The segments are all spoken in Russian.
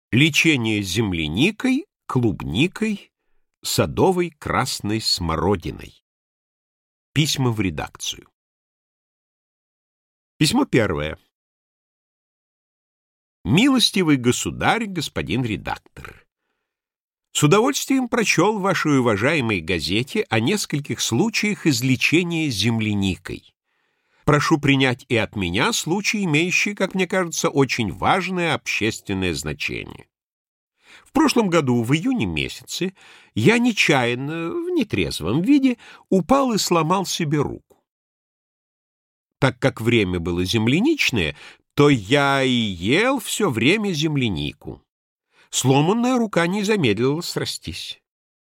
Лечение земляникой, клубникой, садовой красной смородиной. Письма в редакцию. Письмо первое. Милостивый государь, господин редактор, с удовольствием прочел в вашей уважаемой газете о нескольких случаях излечения земляникой. Прошу принять и от меня случай, имеющий, как мне кажется, очень важное общественное значение. В прошлом году, в июне месяце, я нечаянно, в нетрезвом виде, упал и сломал себе руку. Так как время было земляничное, то я и ел все время землянику. Сломанная рука не замедлила срастись.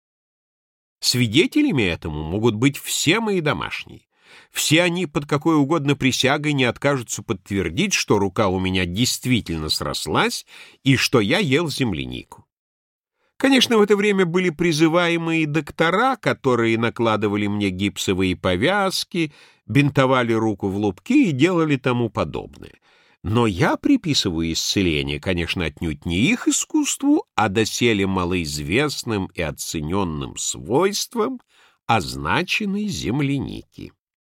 Свидетелями этому могут быть все мои домашние. Все они под какой угодно присягой не откажутся подтвердить, что рука у меня действительно срослась и что я ел землянику. Конечно, в это время были призываемые доктора, которые накладывали мне гипсовые повязки, бинтовали руку в лупки и делали тому подобное. Но я приписываю исцеление, конечно, отнюдь не их искусству, а доселе малоизвестным и оцененным свойствам означенной земляники.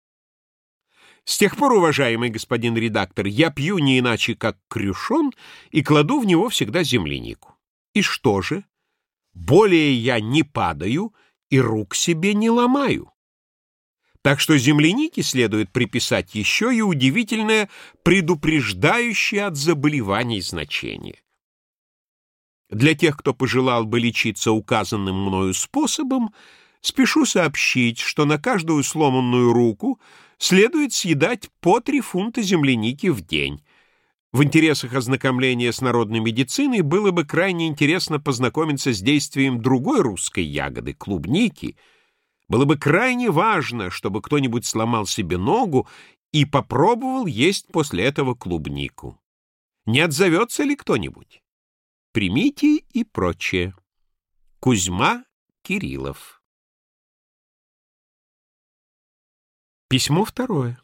С тех пор, уважаемый господин редактор, я пью не иначе, как крюшон, и кладу в него всегда землянику. И что же? Более я не падаю и рук себе не ломаю. Так что землянике следует приписать еще и удивительное предупреждающее от заболеваний значение. Для тех, кто пожелал бы лечиться указанным мною способом, спешу сообщить, что на каждую сломанную руку следует съедать по 3 фунта земляники в день. В интересах ознакомления с народной медициной было бы крайне интересно познакомиться с действием другой русской ягоды — клубники. Было бы крайне важно, чтобы кто-нибудь сломал себе ногу и попробовал есть после этого клубнику. Не отзовется ли кто-нибудь? Примите и прочее. Кузьма Кириллов. Письмо второе.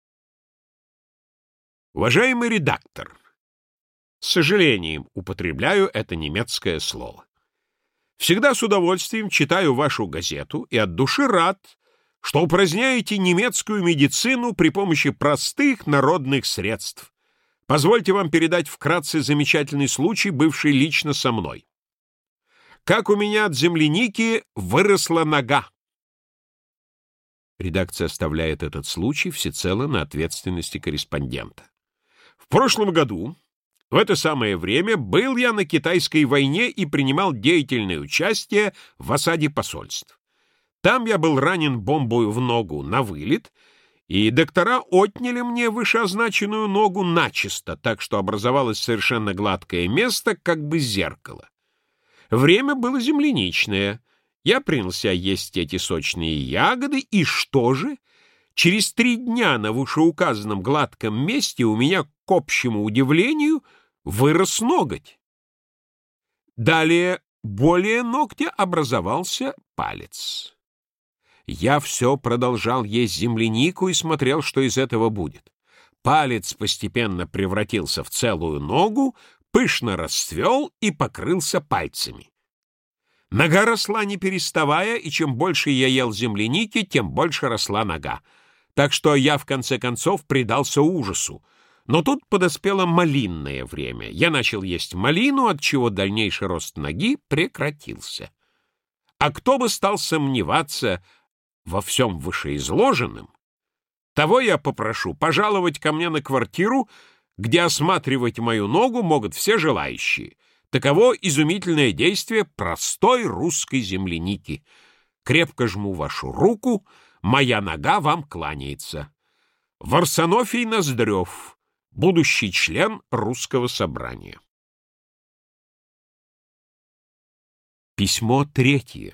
Уважаемый редактор, с сожалением употребляю это немецкое слово. Всегда с удовольствием читаю вашу газету и от души рад, что упраздняете немецкую медицину при помощи простых народных средств. Позвольте вам передать вкратце замечательный случай, бывший лично со мной. Как у меня от земляники выросла нога. Редакция оставляет этот случай всецело на ответственности корреспондента. В прошлом году, в это самое время, был я на Китайской войне и принимал деятельное участие в осаде посольств. Там я был ранен бомбою в ногу на вылет, и доктора отняли мне вышеозначенную ногу начисто, так что образовалось совершенно гладкое место, как бы зеркало. Время было земляничное. Я принялся есть эти сочные ягоды, и что же? Через 3 дня на вышеуказанном гладком месте у меня, к общему удивлению, вырос ноготь. Далее, более ногтя образовался палец. Я все продолжал есть землянику и смотрел, что из этого будет. Палец постепенно превратился в целую ногу, пышно расцвел и покрылся пальцами. Нога росла не переставая, и чем больше я ел земляники, тем больше росла нога. Так что я, в конце концов, предался ужасу. Но тут подоспело малинное время. Я начал есть малину, отчего дальнейший рост ноги прекратился. А кто бы стал сомневаться во всем вышеизложенном, того я попрошу пожаловать ко мне на квартиру, где осматривать мою ногу могут все желающие. Таково изумительное действие простой русской земляники. Крепко жму вашу руку, моя нога вам кланяется. Варсонофий Ноздрев, будущий член Русского собрания. Письмо третье.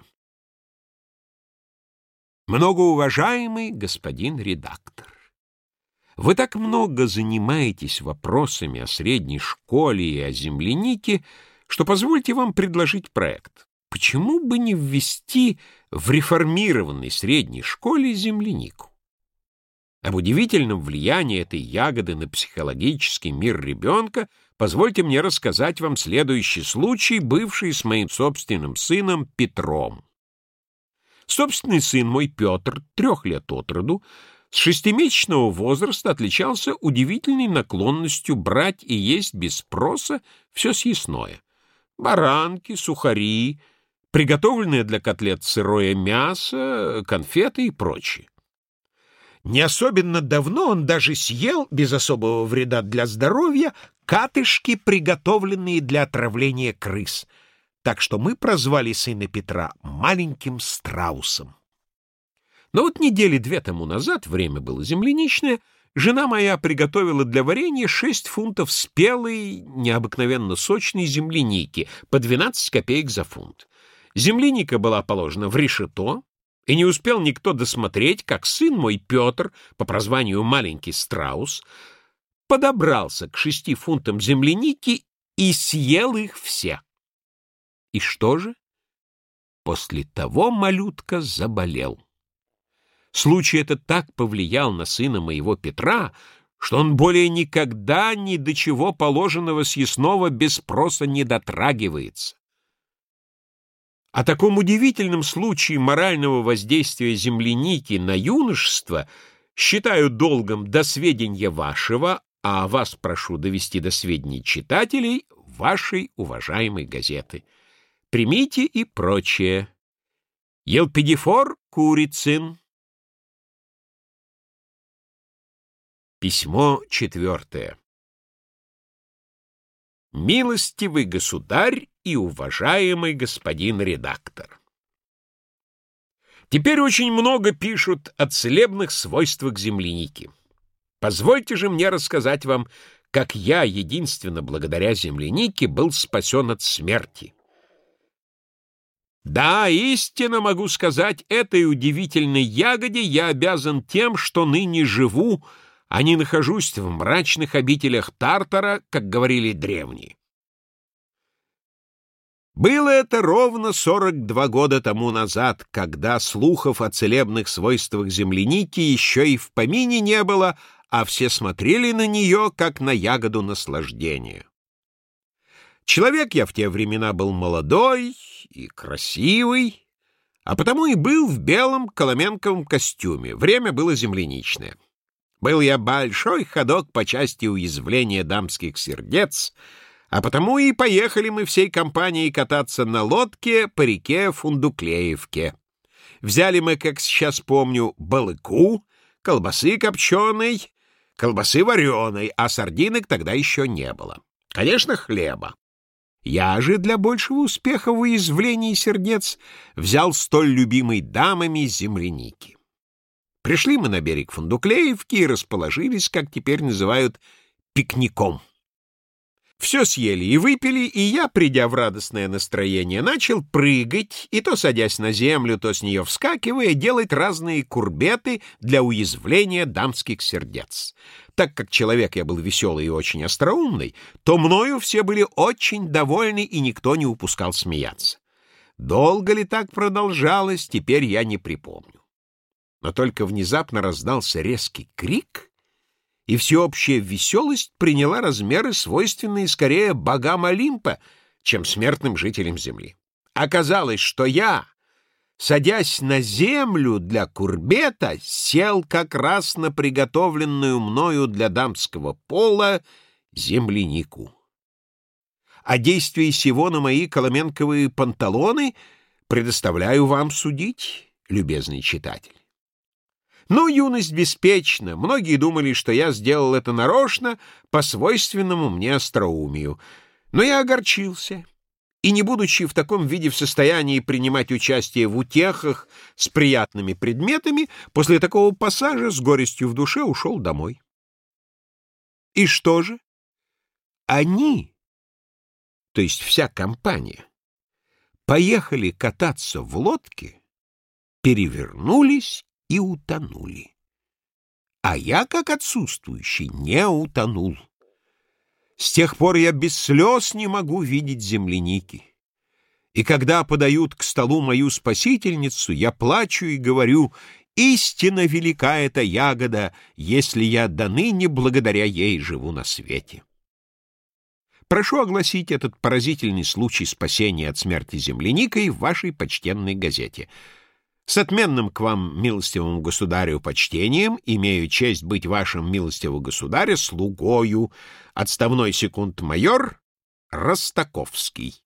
Многоуважаемый господин редактор, вы так много занимаетесь вопросами о средней школе и о землянике, что позвольте вам предложить проект. Почему бы не ввести в реформированной средней школе землянику? Об удивительном влиянии этой ягоды на психологический мир ребенка позвольте мне рассказать вам следующий случай, бывший с моим собственным сыном Петром. Собственный сын мой Петр, 3 лет от роду, с 6-месячного возраста отличался удивительной наклонностью брать и есть без спроса все съестное: баранки, сухари, приготовленное для котлет сырое мясо, конфеты и прочее. Не особенно давно он даже съел, без особого вреда для здоровья, катышки, приготовленные для отравления крыс, так что мы прозвали сына Петра маленьким страусом. Но вот недели 2 тому назад, время было земляничное, жена моя приготовила для варенья 6 фунтов спелой, необыкновенно сочной земляники, по 12 копеек за фунт. Земляника была положена в решето, и не успел никто досмотреть, как сын мой Петр, по прозванию маленький страус, подобрался к 6 фунтам земляники и съел их все. И что же? После того малютка заболел. Случай этот так повлиял на сына моего Петра, что он более никогда ни до чего положенного съестного без спроса не дотрагивается. О таком удивительном случае морального воздействия земляники на юношество считаю долгом до сведения вашего, а вас прошу довести до сведений читателей вашей уважаемой газеты. Примите и прочее. Елпидифор Курицын. Письмо 4. Милостивый государь и уважаемый господин редактор. Теперь очень много пишут о целебных свойствах земляники. Позвольте же мне рассказать вам, как я, единственно благодаря землянике, был спасен от смерти. Да, истинно могу сказать, этой удивительной ягоде я обязан тем, что ныне живу, а не нахожусь в мрачных обителях Тартара, как говорили древние. Было это ровно 42 года тому назад, когда слухов о целебных свойствах земляники еще и в помине не было, а все смотрели на нее, как на ягоду наслаждения. Человек я в те времена был молодой и красивый, а потому и был в белом коломенковом костюме. Время было земляничное. Был я большой ходок по части уязвления дамских сердец, а потому и поехали мы всей компанией кататься на лодке по реке Фундуклеевке. Взяли мы, как сейчас помню, балыку, колбасы копченой, колбасы вареной, а сардинок тогда еще не было. Конечно, хлеба. Я же для большего успеха в уязвлении сердец взял столь любимой дамами земляники. Пришли мы на берег Фундуклеевки и расположились, как теперь называют, пикником. Все съели и выпили, и я, придя в радостное настроение, начал прыгать, и то садясь на землю, то с нее вскакивая, делать разные курбеты для уязвления дамских сердец. Так как человек я был веселый и очень остроумный, то мною все были очень довольны, и никто не упускал смеяться. Долго ли так продолжалось, теперь я не припомню. Но только внезапно раздался резкий крик, и всеобщая веселость приняла размеры, свойственные скорее богам Олимпа, чем смертным жителям земли. Оказалось, что я, садясь на землю для курбета, сел как раз на приготовленную мною для дамского пола землянику. О действии сего на мои коломенковые панталоны предоставляю вам судить, любезный читатель. Ну, юность беспечна. Многие думали, что я сделал это нарочно, по свойственному мне остроумию. Но я огорчился, и, не будучи в таком виде в состоянии принимать участие в утехах с приятными предметами, после такого пассажа с горестью в душе ушел домой. И что же? Они, то есть вся компания, поехали кататься в лодке, перевернулись и утонули. А я, как отсутствующий, не утонул. С тех пор я без слез не могу видеть земляники. И когда подают к столу мою спасительницу, я плачу и говорю: истинно велика эта ягода, если я доныне благодаря ей живу на свете. Прошу огласить этот поразительный случай спасения от смерти земляникой в вашей почтенной газете. С отменным к вам, милостивому государю, почтением, имею честь быть вашим, милостивого государя, слугою, отставной секунд-майор Ростаковский.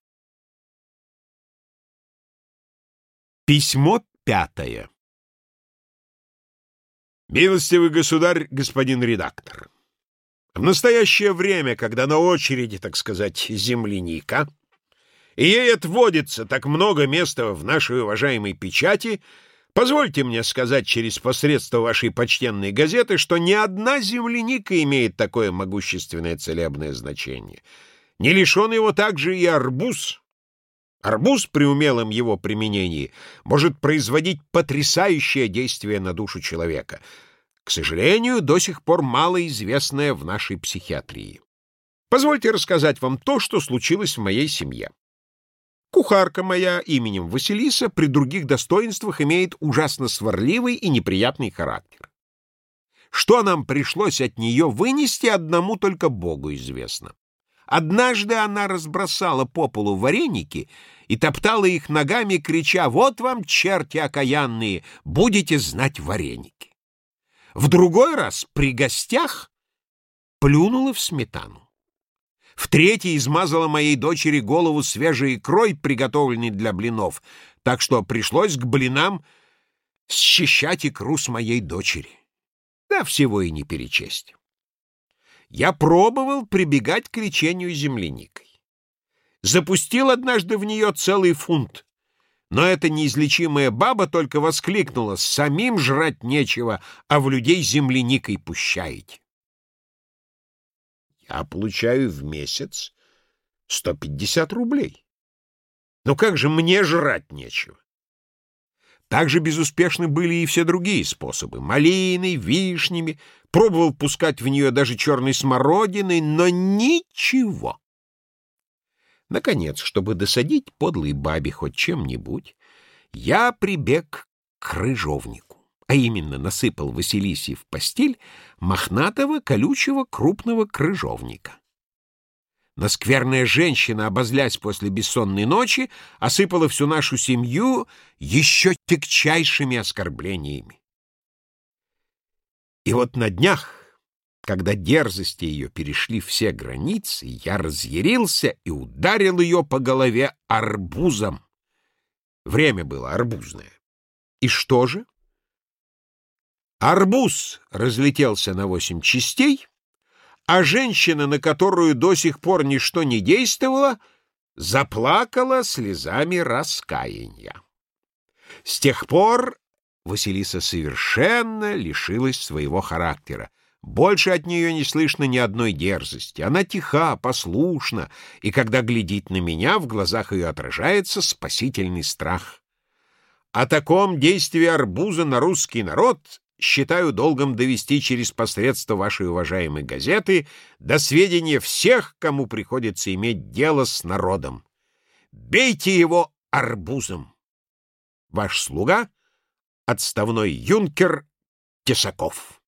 Письмо 5. Милостивый государь, господин редактор, в настоящее время, когда на очереди, так сказать, земляника, и ей отводится так много места в нашей уважаемой печати, позвольте мне сказать через посредство вашей почтенной газеты, что ни одна земляника имеет такое могущественное целебное значение. Не лишен его также и арбуз. Арбуз при умелом его применении может производить потрясающее действие на душу человека, к сожалению, до сих пор малоизвестное в нашей психиатрии. Позвольте рассказать вам то, что случилось в моей семье. Кухарка моя именем Василиса при других достоинствах имеет ужасно сварливый и неприятный характер. Что нам пришлось от нее вынести, одному только Богу известно. Однажды она разбросала по полу вареники и топтала их ногами, крича: «Вот вам, черти окаянные, будете знать вареники». В другой раз при гостях плюнула в сметану. В третий измазала моей дочери голову свежей икрой, приготовленной для блинов, так что пришлось к блинам счищать икру с моей дочери. Да всего и не перечесть. Я пробовал прибегать к лечению земляникой. Запустил однажды в нее целый фунт, но эта неизлечимая баба только воскликнула: «Самим жрать нечего, а в людей земляникой пущаете». Я получаю в месяц 150 рублей. Но как же мне жрать нечего? Также безуспешны были и все другие способы. Малиной, вишнями. Пробовал пускать в нее даже черной смородиной, но ничего. Наконец, чтобы досадить подлой бабе хоть чем-нибудь, я прибег к крыжовнику. А именно насыпал Василисе в постель мохнатого, колючего, крупного крыжовника. Но скверная женщина, обозлясь после бессонной ночи, осыпала всю нашу семью еще тягчайшими оскорблениями. И вот на днях, когда дерзости ее перешли все границы, я разъярился и ударил ее по голове арбузом. Время было арбузное. И что же? Арбуз разлетелся на 8 частей, а женщина, на которую до сих пор ничто не действовало, заплакала слезами раскаяния. С тех пор Василиса совершенно лишилась своего характера. Больше от нее не слышно ни одной дерзости. Она тиха, послушна, и когда глядит на меня, в глазах ее отражается спасительный страх. О таком действии арбуза на русский народ считаю долгом довести через посредство вашей уважаемой газеты до сведения всех, кому приходится иметь дело с народом. Бейте его арбузом! Ваш слуга, отставной юнкер Тесаков.